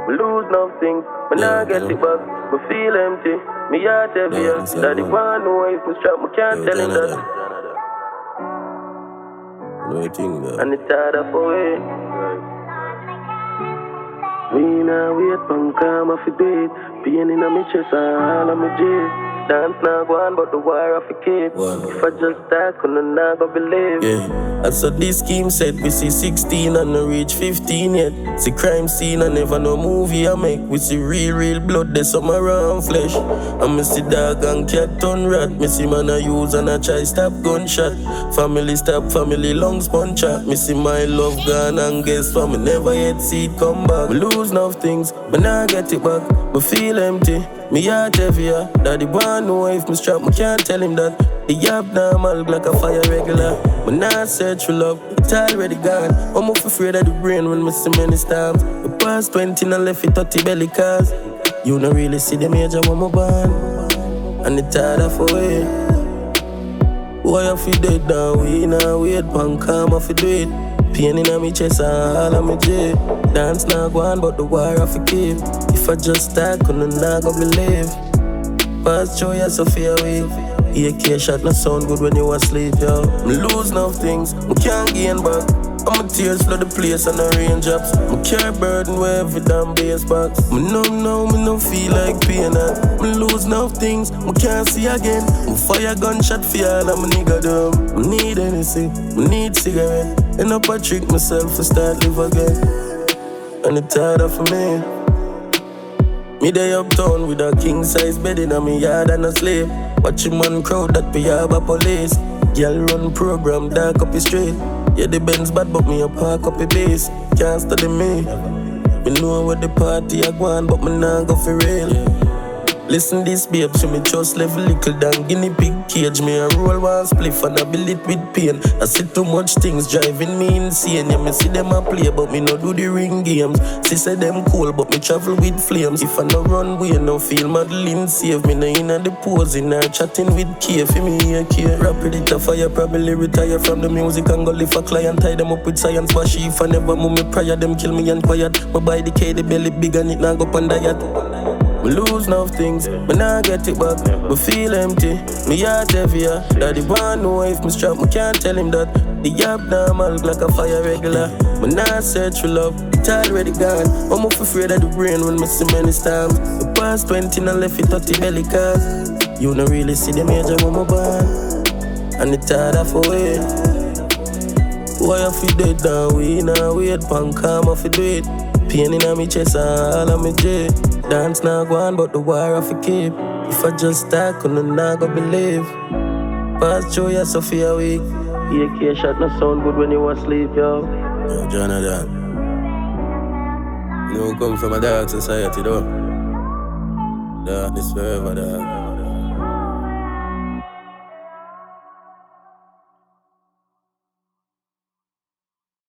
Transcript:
Me lose nothing, but now get it back. Me feel empty, me heart heavier. Daddy want know if me strap, me can't tell him that. And it's harder for it. We now wait for calm off it. Pain in my chest and all of my J. Dance now go on, but the war off a keep. If I just die, couldn't not go believe. Yeah, I saw this scheme set. We see 16 and no reach 15 yet. See crime scene and never no movie I make. We see real blood, there's some around flesh. And me see dog and cat turn rat. Me see man I use and I try stop gunshot. Family stop, family lungs punch out. Me see my love gone and guess what? Me never yet see it come back. Me lose enough things, but now get it back. Me feel empty, me heart heavier. Daddy want know if me strap, me can't tell him that. The abnormal like a fire regular. Me not search for love, it's already gone. I'm off afraid of the brain when me see many storms. The past 20 and left it 30 belly cars. You don't really see the major when me born. And it's harder for it. Why I feel dead now? We now wait, pan calm off it do it. Pain in my chest and all of my J. Dance now go on, but the war off a keep. If I just start, couldn't not go believe. Past joy, I so fear away. AK shot no sound good when you asleep, yo. Me lose enough things, me can't gain back. And my tears flood the place and the rain drops. Me carry burden with every damn bass box. Me numb now, me no feel like pain. Me lose enough things, me can't see again. Me fire gunshot for all of my nigga dumb. Me need anything, me need cigarette. End up I trick myself to start live again. And it's harder for me. Me day uptown with a king-size bed in a me yard and a slave. Watching man crowd that we have a police. Girl run program, dark up the street. Yeah, the Benz bad, but me a park up the base. Can't study me. Me know where the party I go on, but me nah go for real. Listen this babe, so me just level little down guinea pig cage. Me a roll one spliff and I build it with pain. I see too much things driving me insane. Yeah, me see them a play, but me no do the ring games. She say them cool, but me travel with flames. If I no run way, no feel Madeline save me. No inna the pose, in her chatting with K. For me here, K. Rapid it a fire, probably retire from the music and go live a client. Tie them up with science, wash if I never move me prior. Them kill me and quiet. My buy the K, the belly big and it now go on diet. Me lose enough things, but now get it back. Me feel empty, me heart heavier. Daddy want know if me strap, me can't tell him that. The abnormal like a fire regular. Me not search for love, it's already gone. I'm off afraid of the brain when me see many storms. The past 20 and left it 30 belly cars. You don't really see the major when me born. And it's harder for it. Why I feel dead now? We now wait, pan calm off it do it. Pain in my chest and all of my J. Dance now go on, but the war off a keep. If I just start, couldn't not go believe. Past joy, I so fear weak. AK shot no sound good when you asleep, yo. Yo, Jonathan. You know, come from a dark society, though. Darkness forever, dog.